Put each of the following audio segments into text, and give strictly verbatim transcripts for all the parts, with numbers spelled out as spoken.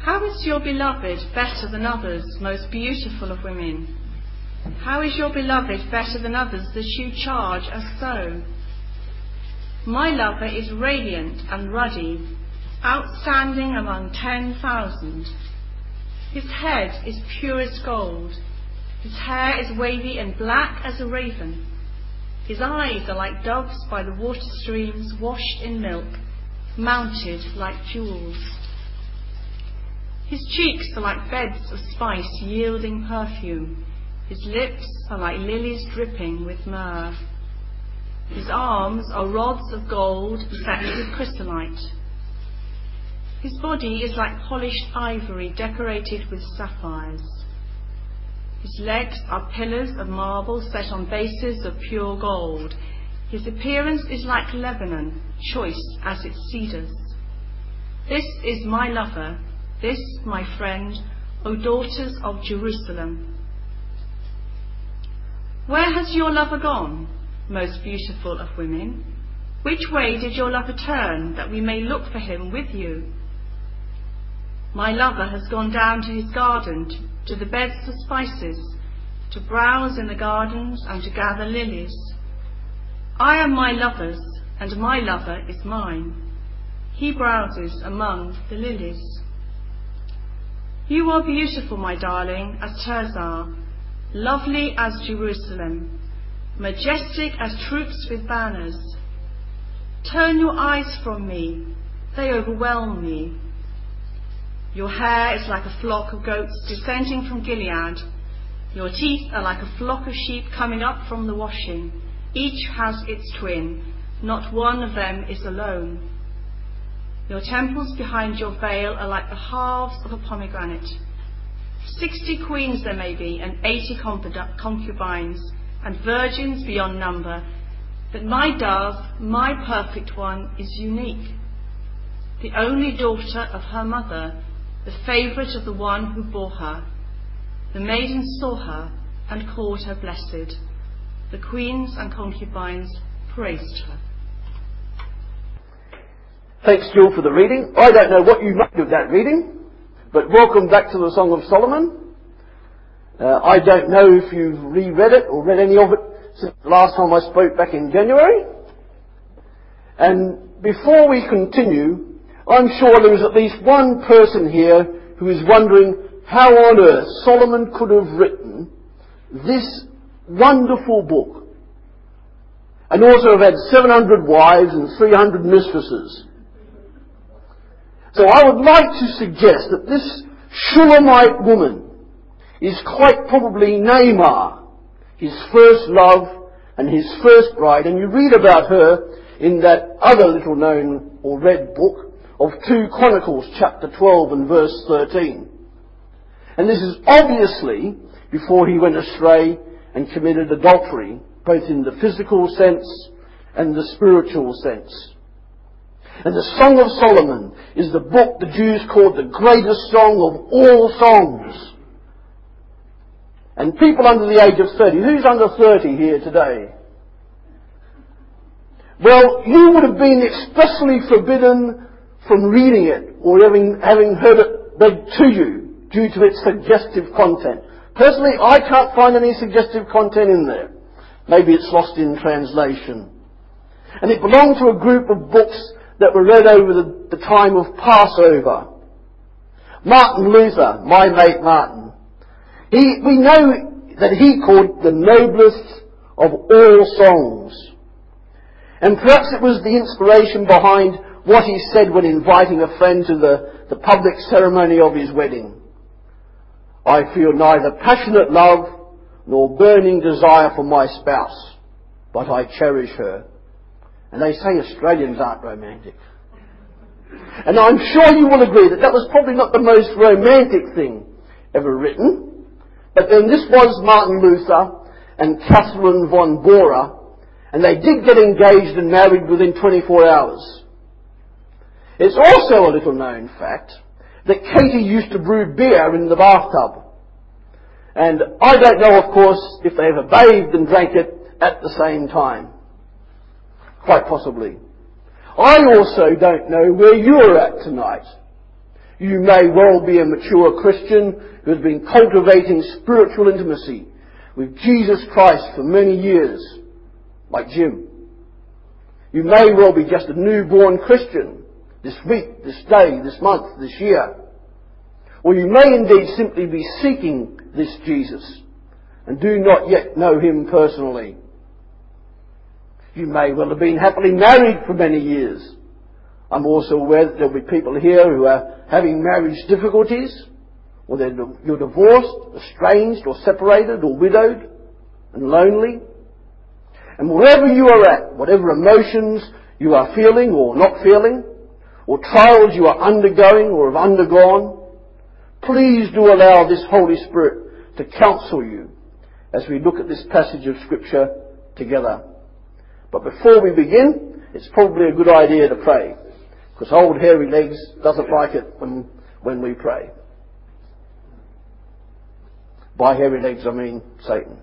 How is your beloved better than others, most beautiful of women? How is your beloved better than others that you charge as so? My lover is radiant and ruddy, outstanding among ten thousand. His head is purest gold. His hair is wavy and black as a raven. His eyes are like doves by the water streams, washed in milk, mounted like jewels. His cheeks are like beds of spice yielding perfume. His lips are like lilies dripping with myrrh. His arms are rods of gold set with chrysolite. His body is like polished ivory decorated with sapphires. His legs are pillars of marble set on bases of pure gold. His appearance is like Lebanon, choice as its cedars. This is my lover, this my friend, O daughters of Jerusalem. Where has your lover gone, most beautiful of women? Which way did your lover turn, that we may look for him with you? My lover has gone down to his garden, to the beds of spices, to browse in the gardens and to gather lilies. I am my lover's, and my lover is mine. He browses among the lilies. You are beautiful, my darling, as Tirzah, lovely as Jerusalem, majestic as troops with banners. Turn your eyes from me, they overwhelm me. Your hair is like a flock of goats descending from Gilead. Your teeth are like a flock of sheep coming up from the washing. Each has its twin, not one of them is alone. Your temples behind your veil are like the halves of a pomegranate. Sixty queens there may be, and eighty concubines, and virgins beyond number. But my dove, my perfect one, is unique. The only daughter of her mother, the favourite of the one who bore her. The maiden saw her and called her blessed. The queens and concubines praised her. Thanks, Jill, for the reading. I don't know what you made of that reading, but welcome back to the Song of Solomon. Uh, I don't know if you've reread it or read any of it since the last time I spoke back in January. And before we continue, I'm sure there is at least one person here who is wondering how on earth Solomon could have written this wonderful book and also have had seven hundred wives and three hundred mistresses. So I would like to suggest that this Shulamite woman is quite probably Naamah, his first love and his first bride, and you read about her in that other little known or read book of two Chronicles, chapter twelve and verse thirteen. And this is obviously before he went astray and committed adultery, both in the physical sense and the spiritual sense. And the Song of Solomon is the book the Jews called the greatest song of all songs. And people under the age of thirty, who's under thirty here today? Well, you would have been expressly forbidden from reading it or having, having heard it read to you due to its suggestive content. Personally, I can't find any suggestive content in there. Maybe it's lost in translation. And it belonged to a group of books that were read over the, the time of Passover. Martin Luther, my mate Martin, he, we know that he called the noblest of all songs. And perhaps it was the inspiration behind what he said when inviting a friend to the, the public ceremony of his wedding. I feel neither passionate love nor burning desire for my spouse, but I cherish her. And they say Australians aren't romantic. And I'm sure you will agree that that was probably not the most romantic thing ever written. But then this was Martin Luther and Catherine von Bora, and they did get engaged and married within twenty-four hours. It's also a little known fact that Katie used to brew beer in the bathtub. And I don't know, of course, if they ever bathed and drank it at the same time. Quite possibly. I also don't know where you're at tonight. You may well be a mature Christian who has been cultivating spiritual intimacy with Jesus Christ for many years, like Jim. You may well be just a newborn Christian this week, this day, this month, this year. Or you may indeed simply be seeking this Jesus and do not yet know him personally. You may well have been happily married for many years. I'm also aware that there will be people here who are having marriage difficulties, or they're, you're divorced, estranged, or separated, or widowed, and lonely. And wherever you are at, whatever emotions you are feeling or not feeling, or trials you are undergoing or have undergone, please do allow this Holy Spirit to counsel you as we look at this passage of Scripture together. But before we begin, it's probably a good idea to pray, because old hairy legs doesn't like it when, when we pray. By hairy legs I mean Satan.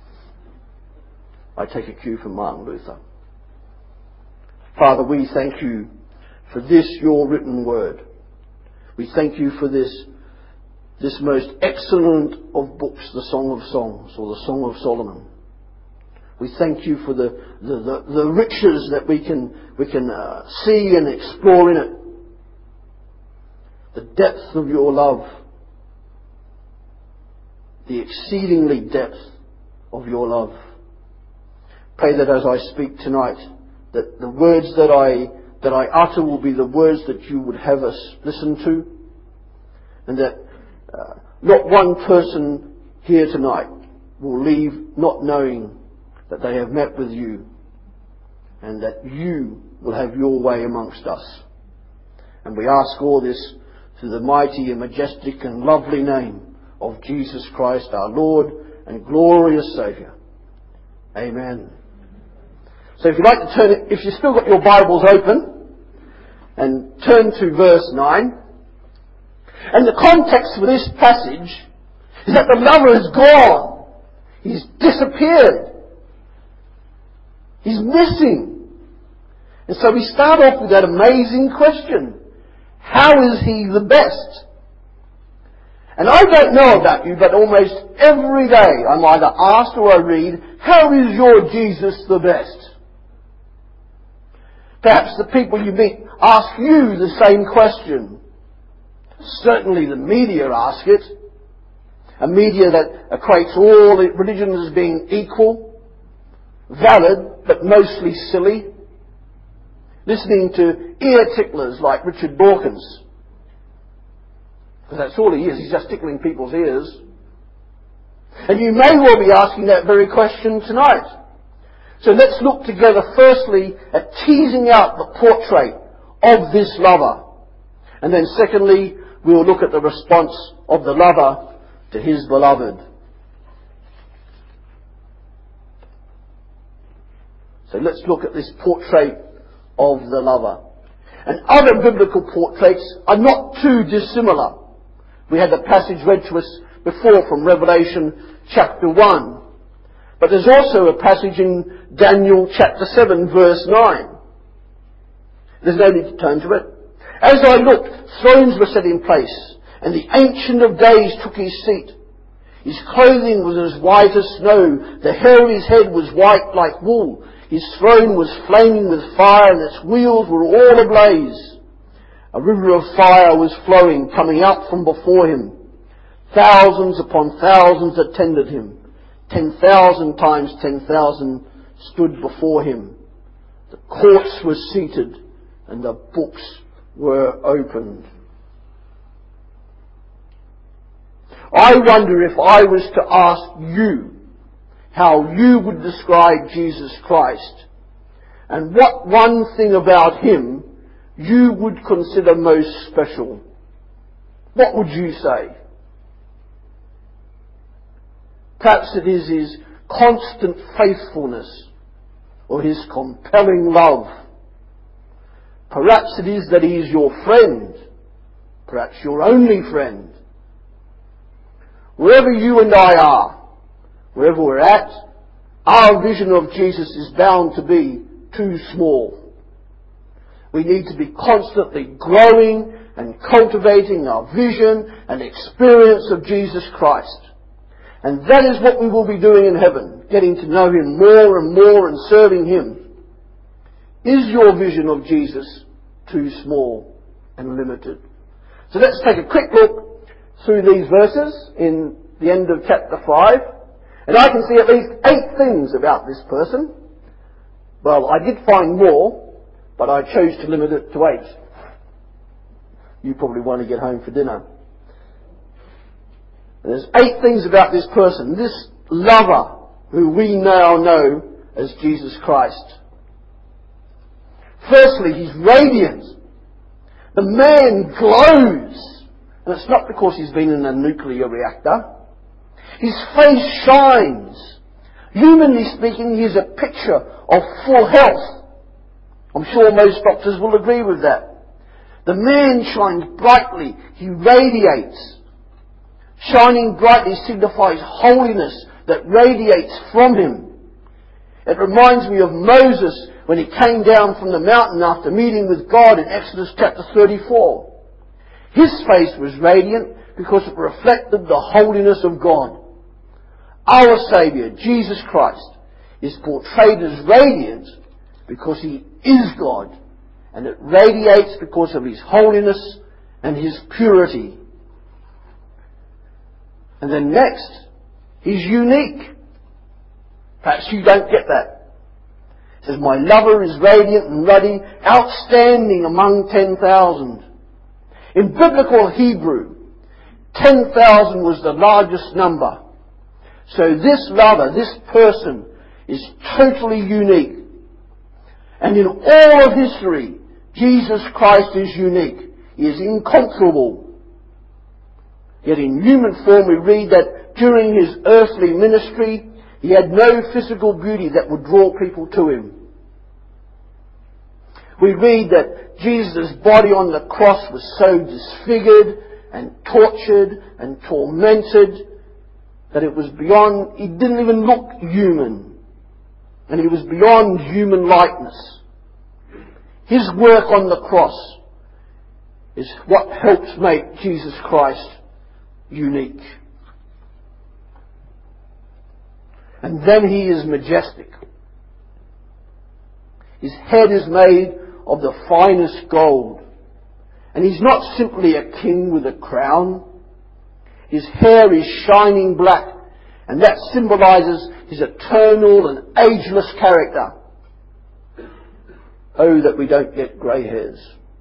I take a cue from Martin Luther. Father, we thank you for this, your written word. We thank you for this, this most excellent of books, the Song of Songs, or the Song of Solomon. We thank you for the, the, the, the riches that we can, we can uh, see and explore in it. The depth of your love. The exceedingly depth of your love. Pray that as I speak tonight, that the words that I that I utter will be the words that you would have us listen to, and that uh, not one person here tonight will leave not knowing that they have met with you, and that you will have your way amongst us. And we ask all this through the mighty and majestic and lovely name of Jesus Christ, our Lord and glorious Saviour. Amen. So if you'd like to turn it, if you've still got your Bibles open, and turn to verse nine. And the context for this passage is that the lover is gone. He's disappeared. He's missing. And so we start off with that amazing question. How is he the best? And I don't know about you, but almost every day I'm either asked or I read, how is your Jesus the best? Perhaps the people you meet ask you the same question. Certainly the media ask it. A media that equates all religions as being equal, valid, but mostly silly. Listening to ear ticklers like Richard Dawkins. Because that's all he is, he's just tickling people's ears. And you may well be asking that very question tonight. So let's look together firstly at teasing out the portrait of this lover. And then secondly, we'll look at the response of the lover to his beloved. So let's look at this portrait of the lover. And other biblical portraits are not too dissimilar. We had the passage read to us before from Revelation chapter one. But there's also a passage in Daniel chapter seven verse nine. There's no need to turn to it. As I looked, thrones were set in place, and the Ancient of Days took his seat. His clothing was as white as snow. The hair of his head was white like wool. His throne was flaming with fire, and its wheels were all ablaze. A river of fire was flowing, coming up from before him. Thousands upon thousands attended him. Ten thousand times ten thousand stood before him. The courts were seated, and the books were opened. I wonder if I was to ask you how you would describe Jesus Christ, and what one thing about him you would consider most special. What would you say? Perhaps it is his constant faithfulness, or his compelling love. Perhaps it is that he is your friend, perhaps your only friend. Wherever you and I are, wherever we're at, our vision of Jesus is bound to be too small. We need to be constantly growing and cultivating our vision and experience of Jesus Christ. And that is what we will be doing in heaven, getting to know Him more and more and serving Him. Is your vision of Jesus too small and limited? So let's take a quick look through these verses in the end of chapter five. And I can see at least eight things about this person. Well, I did find more, but I chose to limit it to eight. You probably want to get home for dinner. There's eight things about this person, this lover who we now know as Jesus Christ. Firstly, he's radiant. The man glows. And it's not because he's been in a nuclear reactor. His face shines. Humanly speaking, he is a picture of full health. I'm sure most doctors will agree with that. The man shines brightly. He radiates. Shining brightly signifies holiness that radiates from him. It reminds me of Moses when he came down from the mountain after meeting with God in Exodus chapter thirty-four. His face was radiant because it reflected the holiness of God. Our Saviour, Jesus Christ, is portrayed as radiant because He is God, and it radiates because of His holiness and His purity. And then next, He's unique. Perhaps you don't get that. It says, my lover is radiant and ruddy, outstanding among ten thousand. In biblical Hebrew, ten thousand was the largest number. So this lover, this person, is totally unique. And in all of history, Jesus Christ is unique. He is incomparable. Yet in human form we read that during His earthly ministry, He had no physical beauty that would draw people to Him. We read that Jesus' body on the cross was so disfigured and tortured and tormented that it was beyond, He didn't even look human. And He was beyond human likeness. His work on the cross is what helps make Jesus Christ unique. And then He is majestic. His head is made of the finest gold. And He's not simply a king with a crown. His hair is shining black, and that symbolizes His eternal and ageless character. Oh, that we don't get grey hairs.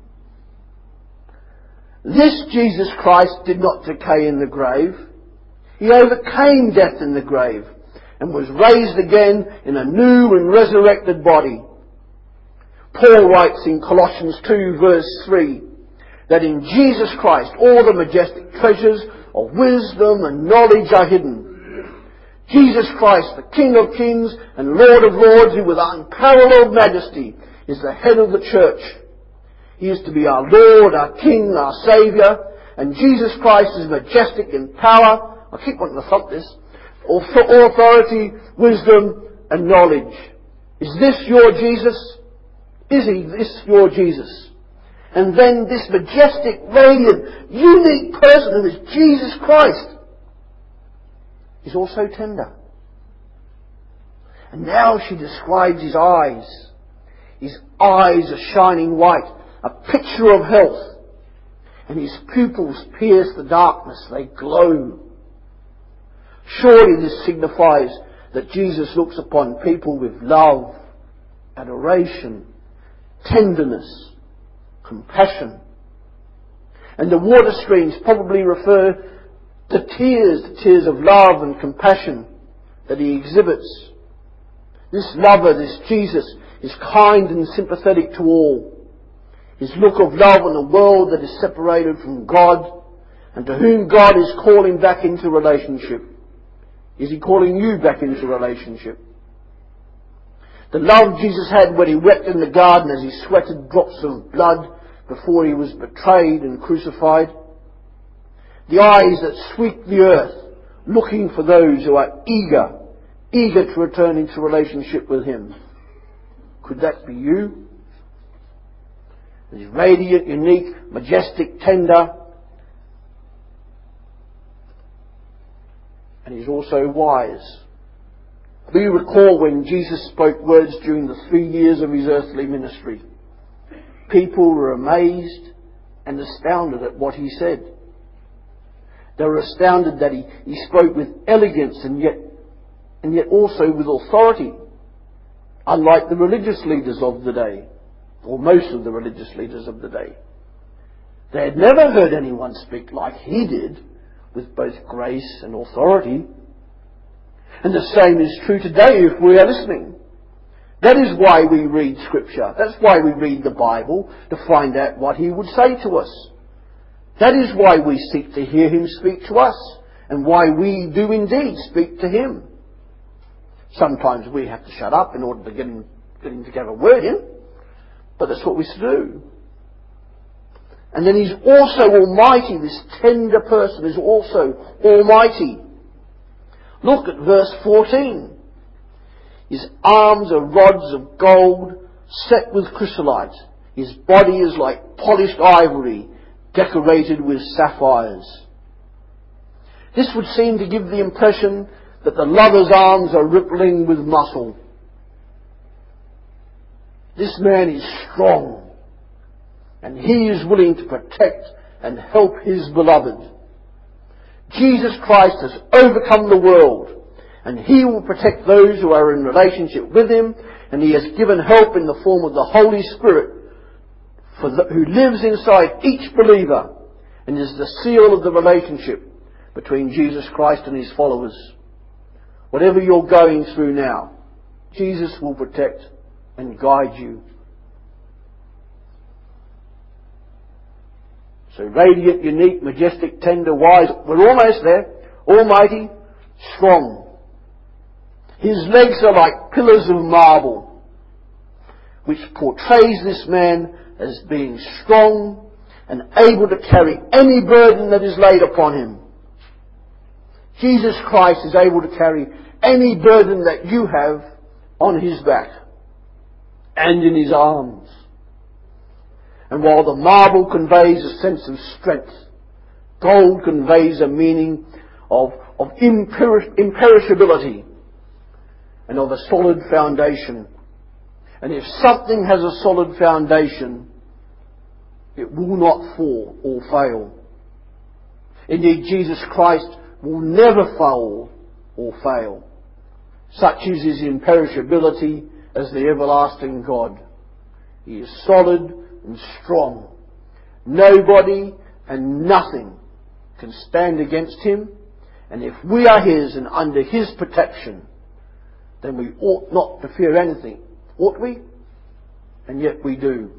This Jesus Christ did not decay in the grave. He overcame death in the grave and was raised again in a new and resurrected body. Paul writes in Colossians two verse three that in Jesus Christ all the majestic treasures of wisdom and knowledge are hidden. Jesus Christ, the King of kings and Lord of lords, who with unparalleled majesty is the head of the church. He is to be our Lord, our King, our Saviour, and Jesus Christ is majestic in power. I keep wanting to thump this. Authority, wisdom, and knowledge. Is this your Jesus? Is He this your Jesus? And then this majestic, radiant, unique person who is Jesus Christ is also tender. And now she describes His eyes. His eyes are shining white, a picture of health. And His pupils pierce the darkness, they glow. Surely this signifies that Jesus looks upon people with love, adoration, tenderness, compassion. And the water streams probably refer to tears, to tears of love and compassion that He exhibits. This lover, this Jesus, is kind and sympathetic to all. His look of love on a world that is separated from God and to whom God is calling back into relationship. Is He calling you back into relationship? The love Jesus had when He wept in the garden as He sweated drops of blood before He was betrayed and crucified. The eyes that sweep the earth, looking for those who are eager, eager to return into relationship with Him. Could that be you? He's radiant, unique, majestic, tender. And he's also wise. We recall when Jesus spoke words during the three years of his earthly ministry. People were amazed and astounded at what he said. They were astounded that he, he spoke with elegance and yet, and yet also with authority, unlike the religious leaders of the day, or most of the religious leaders of the day. They had never heard anyone speak like he did, with both grace and authority. And the same is true today if we are listening. That is why we read Scripture. That's why we read the Bible, to find out what he would say to us. That is why we seek to hear him speak to us, and why we do indeed speak to him. Sometimes we have to shut up in order to get him, get him to get a word in, but that's what we do. And then he's also almighty. This tender person is also almighty. Look at verse fourteen. His arms are rods of gold set with chrysolite. His body is like polished ivory decorated with sapphires. This would seem to give the impression that the lover's arms are rippling with muscle. This man is strong, and he is willing to protect and help his beloved. Jesus Christ has overcome the world, and he will protect those who are in relationship with him, and he has given help in the form of the Holy Spirit for the, who lives inside each believer and is the seal of the relationship between Jesus Christ and his followers. Whatever you're going through now, Jesus will protect and guide you. So radiant, unique, majestic, tender, wise. We're almost there. Almighty, strong. His legs are like pillars of marble, which portrays this man as being strong and able to carry any burden that is laid upon him. Jesus Christ is able to carry any burden that you have on his back and in his arms. And while the marble conveys a sense of strength, gold conveys a meaning of, of imper- imperishability and of a solid foundation. And if something has a solid foundation, it will not fall or fail. Indeed, Jesus Christ will never fall or fail. Such is his imperishability as the everlasting God. He is solid and strong. Nobody and nothing can stand against him. And if we are his and under his protection, then we ought not to fear anything. Ought we? And yet we do,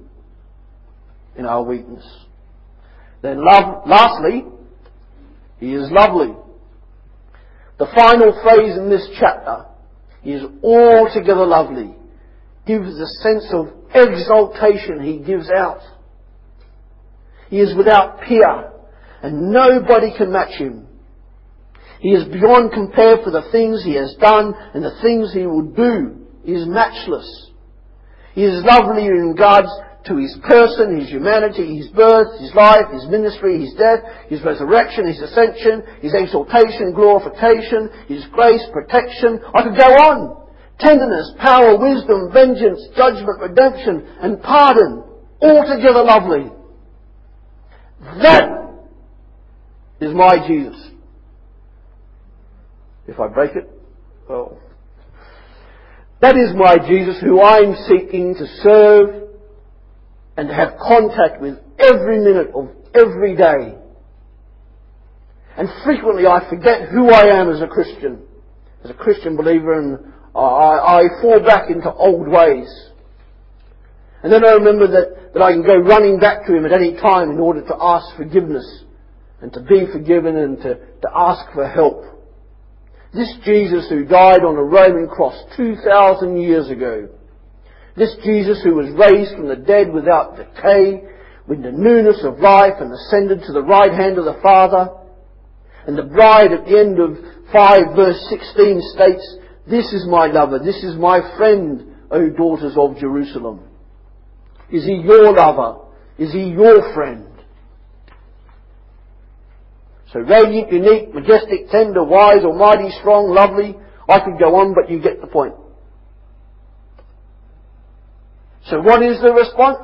in our weakness. Then love, lastly, he is lovely. The final phrase in this chapter is altogether lovely. Gives a sense of exaltation he gives out. He is without peer, and nobody can match him. He is beyond compare for the things he has done and the things he will do. He is matchless. He is lovely in regards to his person, his humanity, his birth, his life, his ministry, his death, his resurrection, his ascension, his exaltation, glorification, his grace, protection. I could go on. Tenderness, power, wisdom, vengeance, judgment, redemption, and pardon. Altogether lovely. That is my Jesus. If I break it, well, that is my Jesus who I'm seeking to serve and to have contact with every minute of every day. And frequently I forget who I am as a Christian, as a Christian believer, and I, I fall back into old ways. And then I remember that, that I can go running back to him at any time in order to ask forgiveness and to be forgiven and to, to ask for help. This Jesus who died on a Roman cross two thousand years ago. This Jesus who was raised from the dead without decay, with the newness of life, and ascended to the right hand of the Father. And the bride at the end of five verse sixteen states, "This is my lover, this is my friend, O daughters of Jerusalem." Is he your lover? Is he your friend? So radiant, unique, majestic, tender, wise, almighty, strong, lovely. I could go on, but you get the point. So what is the response?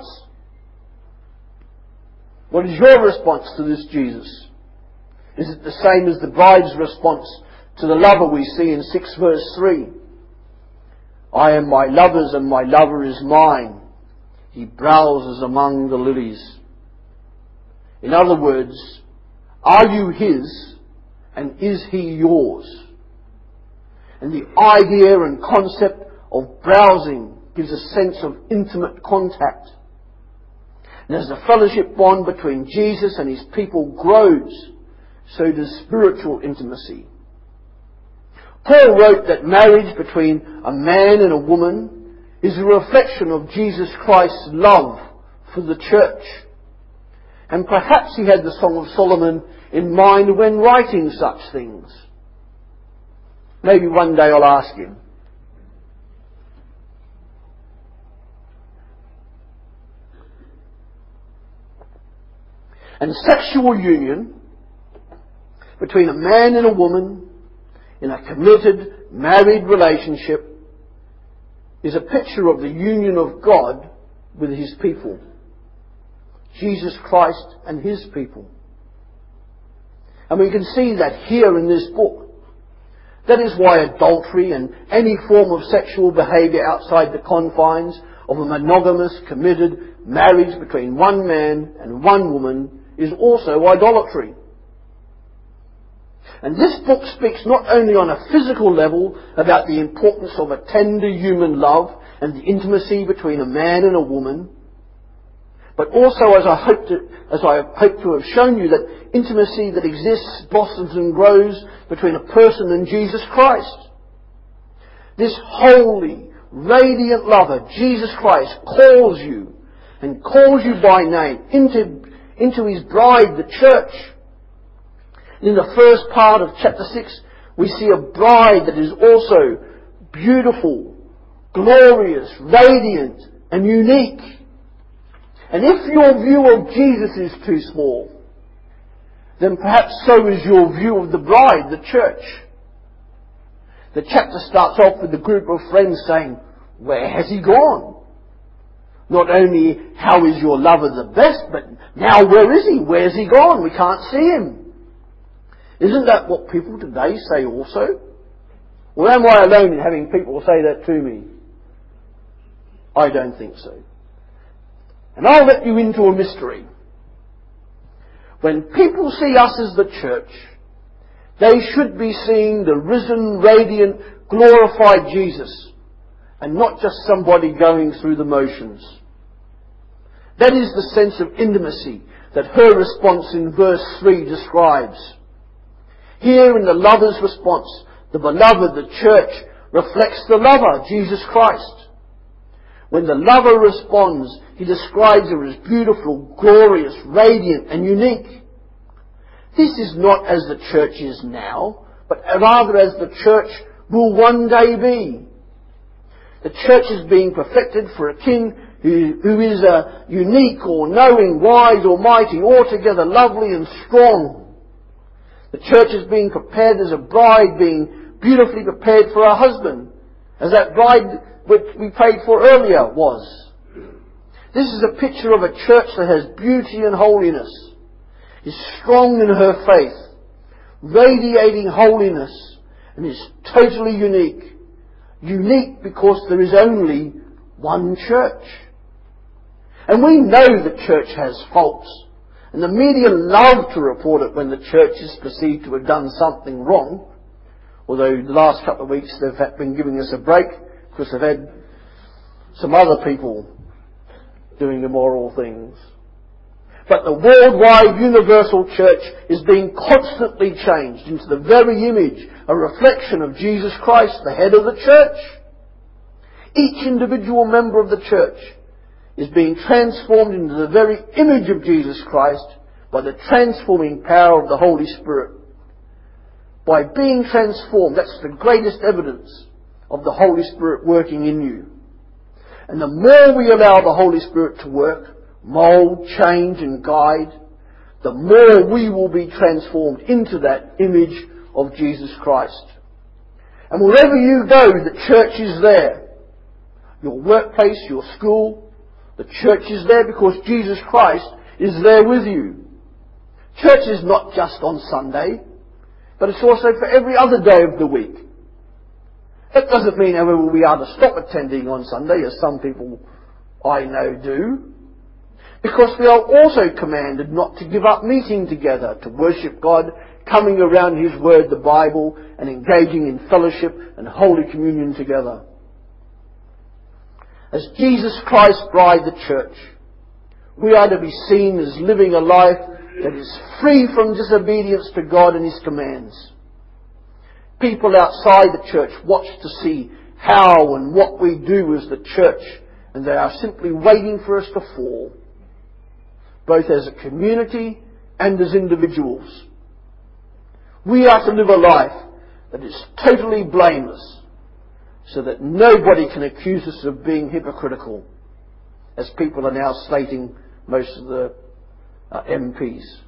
What is your response to this Jesus? Is it the same as the bride's response to the lover we see in six verse three? I am my lover's and my lover is mine. He browses among the lilies. In other words, are you his and is he yours? And the idea and concept of browsing gives a sense of intimate contact. And as the fellowship bond between Jesus and his people grows, so does spiritual intimacy. Paul wrote that marriage between a man and a woman is a reflection of Jesus Christ's love for the church. And perhaps he had the Song of Solomon in mind when writing such things. Maybe one day I'll ask him. And sexual union between a man and a woman in a committed, married relationship is a picture of the union of God with his people. Jesus Christ and his people. And we can see that here in this book. That is why adultery and any form of sexual behaviour outside the confines of a monogamous, committed marriage between one man and one woman is also idolatry. And this book speaks not only on a physical level about the importance of a tender human love and the intimacy between a man and a woman, but also, as I hope to, as I hope to have shown you, that intimacy that exists, blossoms and grows between a person and Jesus Christ. This holy, radiant lover, Jesus Christ, calls you and calls you by name into, into his bride, the church. In the first part of chapter six, we see a bride that is also beautiful, glorious, radiant, and unique. And if your view of Jesus is too small, then perhaps so is your view of the bride, the church. The chapter starts off with a group of friends saying, where has he gone? Not only how is your lover the best, but now where is he? Where's he gone? We can't see him. Isn't that what people today say also? Or am I alone in having people say that to me? I don't think so. And I'll let you into a mystery. When people see us as the church, they should be seeing the risen, radiant, glorified Jesus, and not just somebody going through the motions. That is the sense of intimacy that her response in verse three describes. Here in the lover's response, the beloved, the church, reflects the lover, Jesus Christ. When the lover responds, he describes her as beautiful, glorious, radiant and unique. This is not as the church is now, but rather as the church will one day be. The church is being perfected for a king who, who is a unique or knowing, wise or mighty, altogether lovely and strong. The church is being prepared as a bride being beautifully prepared for her husband, as that bride which we prayed for earlier was. This is a picture of a church that has beauty and holiness, is strong in her faith, radiating holiness, and is totally unique. Unique because there is only one church. And we know the church has faults, and the media love to report it when the church is perceived to have done something wrong. Although the last couple of weeks they've been giving us a break, because they've had some other people doing immoral things. But the worldwide universal church is being constantly changed into the very image, a reflection of Jesus Christ, the head of the church. Each individual member of the church is being transformed into the very image of Jesus Christ by the transforming power of the Holy Spirit. By being transformed, that's the greatest evidence of the Holy Spirit working in you. And the more we allow the Holy Spirit to work, mould, change and guide, the more we will be transformed into that image of Jesus Christ. And wherever you go, the church is there. Your workplace, your school, the church is there because Jesus Christ is there with you. Church is not just on Sunday, but it's also for every other day of the week. That doesn't mean, however, we are to stop attending on Sunday, as some people I know do, because we are also commanded not to give up meeting together, to worship God, coming around His Word, the Bible, and engaging in fellowship and Holy Communion together. As Jesus Christ's bride, the church, we are to be seen as living a life that is free from disobedience to God and His commands. People outside the church watch to see how and what we do as the church, and they are simply waiting for us to fall, both as a community and as individuals. We are to live a life that is totally blameless, so that nobody can accuse us of being hypocritical, as people are now slating most of the uh, M Ps.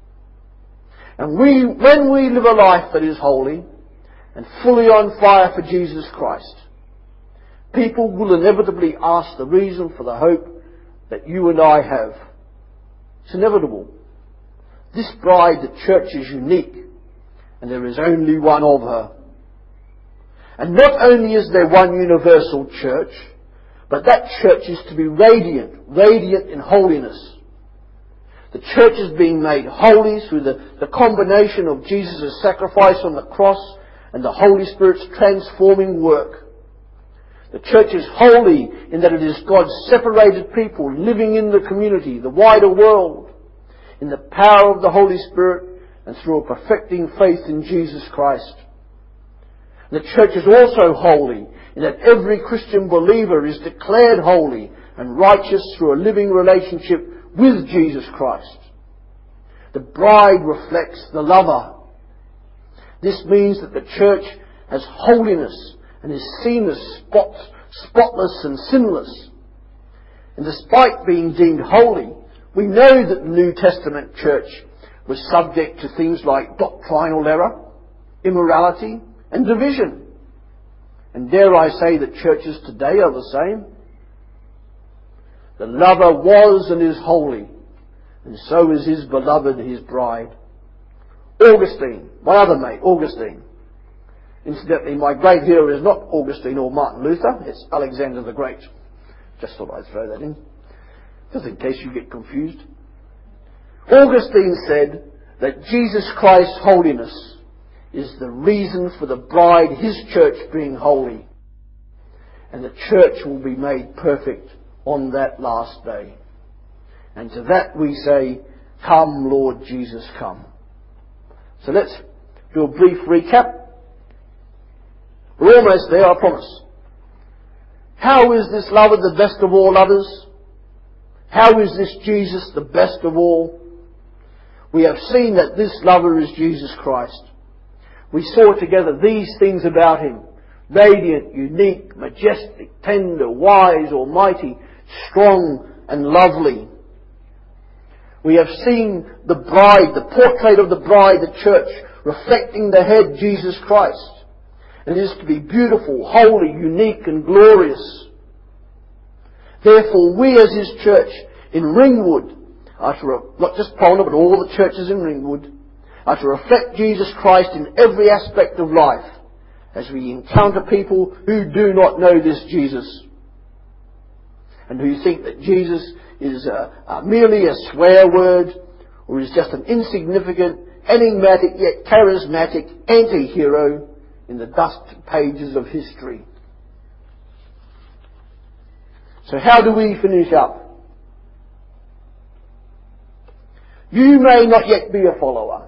And we, when we live a life that is holy and fully on fire for Jesus Christ, people will inevitably ask the reason for the hope that you and I have. It's inevitable. This bride, the church, is unique, and there is only one of her. And not only is there one universal church, but that church is to be radiant, radiant in holiness. The church is being made holy through the, the combination of Jesus' sacrifice on the cross and the Holy Spirit's transforming work. The church is holy in that it is God's separated people living in the community, the wider world, in the power of the Holy Spirit and through a perfecting faith in Jesus Christ. The church is also holy in that every Christian believer is declared holy and righteous through a living relationship with Jesus Christ. The bride reflects the lover. This means that the church has holiness and is seen as spot, spotless and sinless. And despite being deemed holy, we know that the New Testament church was subject to things like doctrinal error, immorality, and division. And dare I say that churches today are the same? The lover was and is holy, and so is his beloved, his bride. Augustine, my other mate, Augustine. Incidentally, my great hero is not Augustine or Martin Luther, it's Alexander the Great. Just thought I'd throw that in, just in case you get confused. Augustine said that Jesus Christ's holiness is the reason for the bride, his church, being holy. And the church will be made perfect on that last day. And to that we say, come Lord Jesus, come. So let's do a brief recap. We're almost there, I promise. How is this lover the best of all others? How is this Jesus the best of all? We have seen that this lover is Jesus Christ. We saw together these things about him: radiant, unique, majestic, tender, wise, almighty, strong and lovely. We have seen the bride, the portrait of the bride, the church, reflecting the head, Jesus Christ. And it is to be beautiful, holy, unique and glorious. Therefore, we as his church in Ringwood are to, re- not just Polner, but all the churches in Ringwood, are to reflect Jesus Christ in every aspect of life as we encounter people who do not know this Jesus and who think that Jesus is uh, uh, merely a swear word or is just an insignificant, enigmatic yet charismatic anti-hero in the dust pages of history. So how do we finish up? You may not yet be a follower.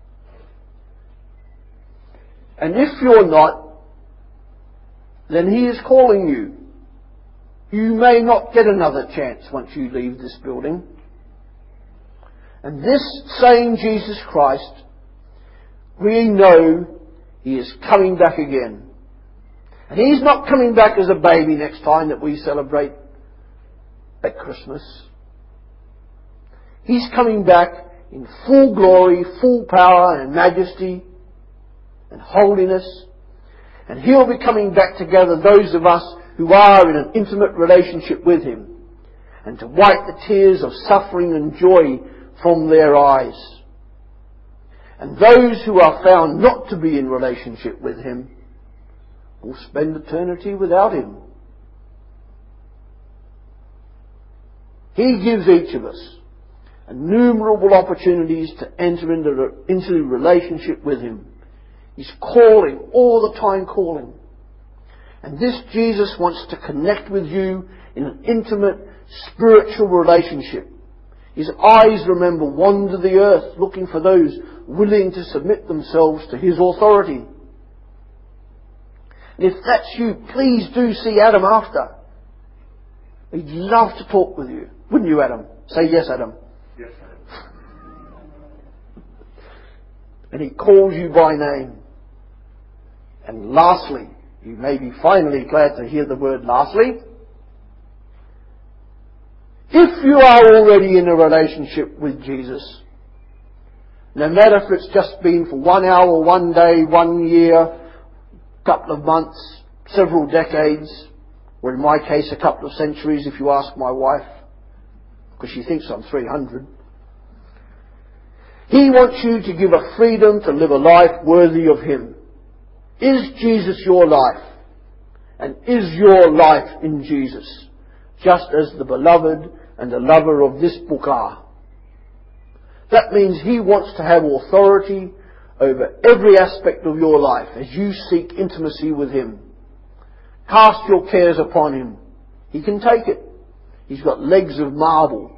And if you're not, then he is calling you. You may not get another chance once you leave this building. And this same Jesus Christ, we know he is coming back again. And he's not coming back as a baby next time that we celebrate at Christmas. He's coming back in full glory, full power and majesty and holiness. And He'll be coming back to gather those of us who are in an intimate relationship with Him, and to wipe the tears of suffering and joy from their eyes. And those who are found not to be in relationship with Him will spend eternity without Him. He gives each of us innumerable opportunities to enter into, into relationship with Him. He's calling, all the time calling. And this Jesus wants to connect with you in an intimate spiritual relationship. His eyes, remember, wander the earth looking for those willing to submit themselves to His authority. And if that's you, please do see Adam after. He'd love to talk with you. Wouldn't you, Adam? Say yes, Adam. Yes, Adam. And he calls you by name. And lastly, you may be finally glad to hear the word lastly. If you are already in a relationship with Jesus, no matter if it's just been for one hour, one day, one year, couple of months, several decades, or in my case a couple of centuries if you ask my wife, because she thinks I'm three hundred. He wants you to give a freedom to live a life worthy of Him. Is Jesus your life? And is your life in Jesus? Just as the beloved and the lover of this book are. That means He wants to have authority over every aspect of your life as you seek intimacy with Him. Cast your cares upon Him. He can take it. He's got legs of marble.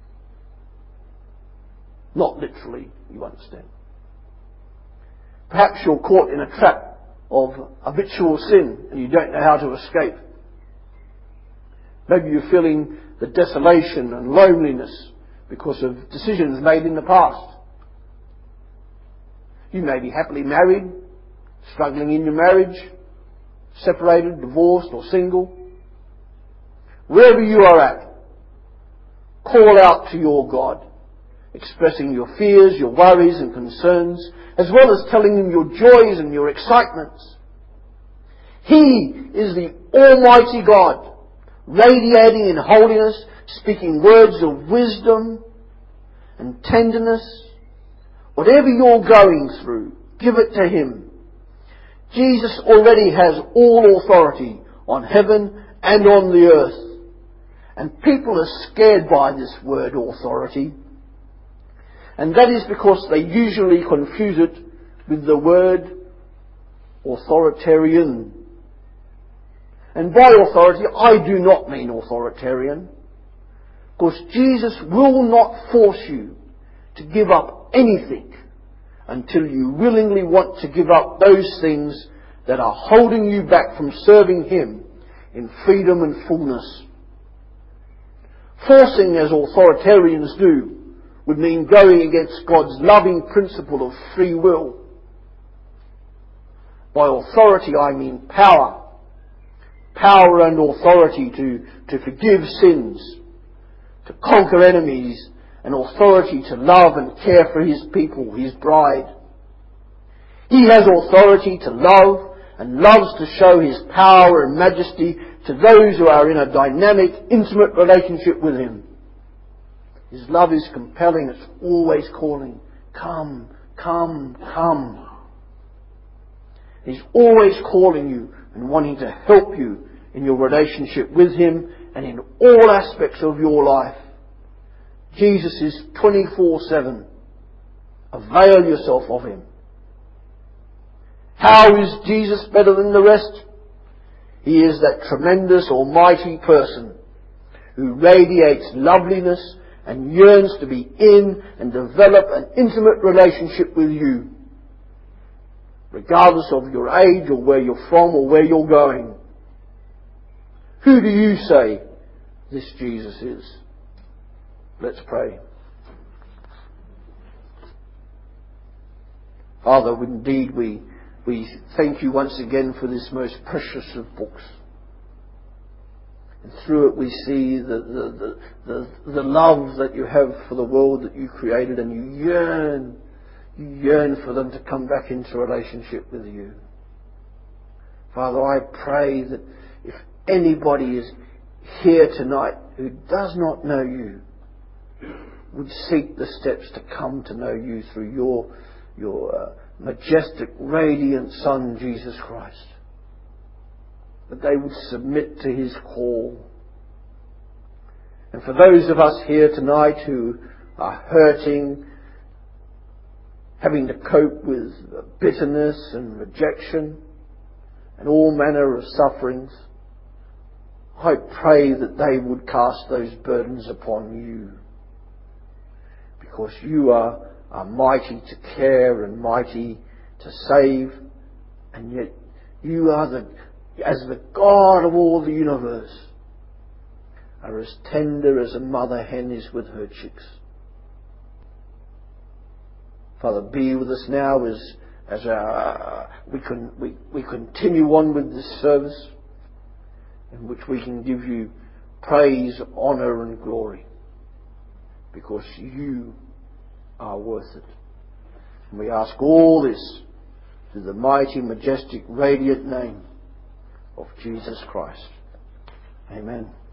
Not literally, you understand. Perhaps you're caught in a trap of habitual sin and you don't know how to escape. Maybe you're feeling the desolation and loneliness because of decisions made in the past. You may be happily married, struggling in your marriage, separated, divorced or single. Wherever you are at, call out to your God, expressing your fears, your worries and concerns, as well as telling Him your joys and your excitements. He is the Almighty God, radiating in holiness, speaking words of wisdom and tenderness. Whatever you're going through, give it to Him. Jesus already has all authority on heaven and on the earth. And people are scared by this word authority. And that is because they usually confuse it with the word authoritarian. And by authority, I do not mean authoritarian. Because Jesus will not force you to give up anything until you willingly want to give up those things that are holding you back from serving Him in freedom and fullness. Forcing, as authoritarians do, would mean going against God's loving principle of free will. By authority I mean power. Power and authority to, to forgive sins, to conquer enemies, and authority to love and care for His people, His bride. He has authority to love and loves to show His power and majesty to those who are in a dynamic, intimate relationship with Him. His love is compelling. It's always calling, come, come, come. He's always calling you and wanting to help you in your relationship with Him and in all aspects of your life. Jesus is twenty-four seven. Avail yourself of Him. How is Jesus better than the rest? He is that tremendous, almighty person who radiates loveliness and yearns to be in and develop an intimate relationship with you, regardless of your age or where you're from or where you're going. Who do you say this Jesus is? Let's pray. Father, indeed we, we thank You once again for this most precious of books. And through it we see the, the, the, the, the love that you have for the world that you created, and you yearn, you yearn for them to come back into relationship with you. Father, I pray that if anybody is here tonight who does not know you, would seek the steps to come to know you through your, your uh, majestic, radiant Son, Jesus Christ. That they would submit to His call. And for those of us here tonight who are hurting, having to cope with bitterness and rejection and all manner of sufferings, I pray that they would cast those burdens upon you. Because you are, are mighty to care and mighty to save, and yet you are the, as the God of all the universe, are as tender as a mother hen is with her chicks. Father, be with us now as as our, we can we, we continue on with this service, in which we can give you praise, honour and glory, because you are worth it. And we ask all this through the mighty, majestic, radiant name of Jesus Christ. Amen.